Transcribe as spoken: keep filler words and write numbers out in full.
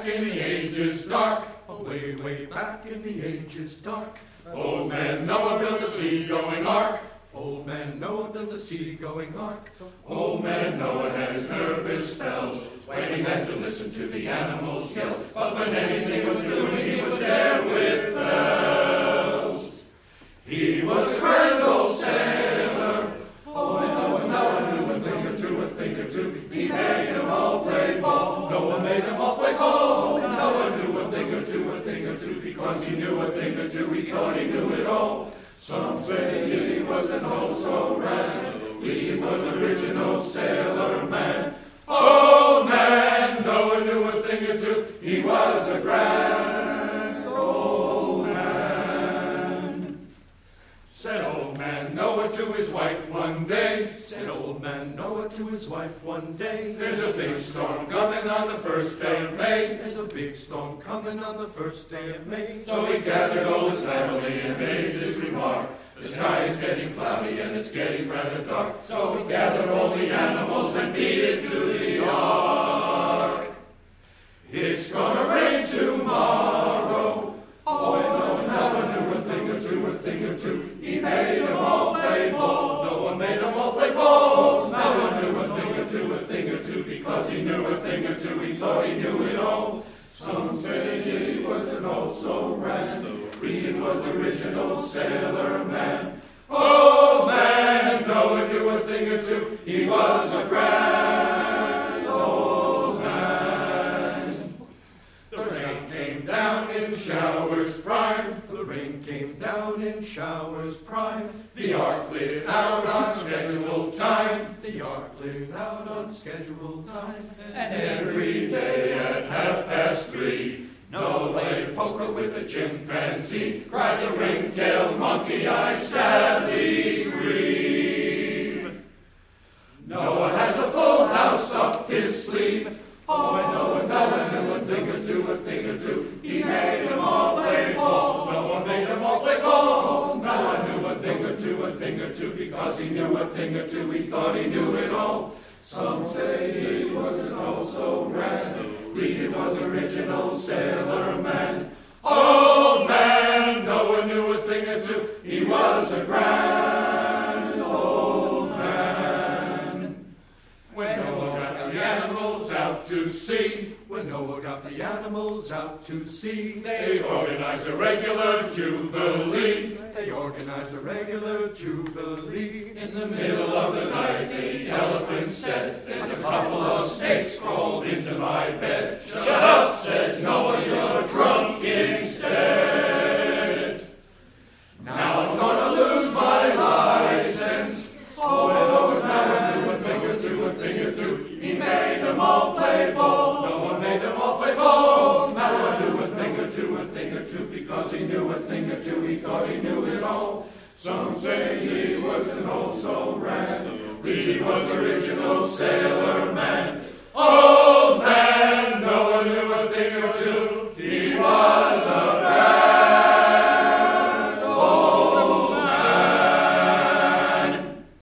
in the ages dark, way, way back in the ages dark, old man Noah built a sea-going ark. Old man Noah built a sea-going ark. Old man Noah had his nervous spells when he had to listen to the animals yell. But when anything was doing, he was there with bells. He was a grand old sailor. Oh, Noah, Noah knew a thing or two, a thing or two. He made them all play ball. Noah made them all play ball. Noah knew a thing or two, a thing or two. Because he knew a thing or two, he thought he knew it all. Some say he was an old so rash. He was the original sailor man. Old man Noah knew a thing or two. He was a grand old man. Said old man Noah to his wife one day. Said old man Noah to his wife one day. There's a big storm coming on the first day of May. There's a big storm coming on the first day of May. So he gathered all his family and made this remark. The sky is getting cloudy and it's getting rather dark. So he gathered all the animals and beat it to the ark. It's gonna rain tomorrow. Oh, and Noah knew a thing or two, a thing or two. He made them all play ball. Noah made them all play ball. Noah knew a thing or two, a thing or two. Because he knew a thing or two, he thought he knew it all. Some say he was an old so rash. He was the original sailor man. Oh man, Noah knew a thing or two. He was a grand old man. The rain came down in showers prime. The rain came down in showers prime. The ark lit out on scheduled time. The ark lit out on scheduled time. And every day at half past three, Noah played poker with a chimpanzee. Cried the ring-tailed monkey, I sadly grieve. Noah has a full house up his sleeve. Oh, and Noah, Noah knew a thing or two, a thing or two. He made them all play ball. Noah made them all play ball. Noah knew a thing or two, a thing or two. Because he knew a thing or two, he thought he knew it all. Some say he wasn't all so rash. He was the original sailor man. Old man Noah knew a thing or two. He was a grand old man. When Noah got the animals out to sea, When Noah got the animals out to sea, they organized a regular jubilee. They organized a regular jubilee. In the middle of the night, the elephant said, "There's a couple of snakes crawled into my bed." "Shut up," said Noah, "you're drunk instead." "Now I'm gonna lose my license." Oh, Noah, Noah knew a thing or two, a thing or two. He made them all play ball. Noah made them all play ball. Noah knew a thing or two, a thing or two. Because he knew a thing or two, he thought he knew it all. Some say he was an old so rash. He was the original sailor man. Oh,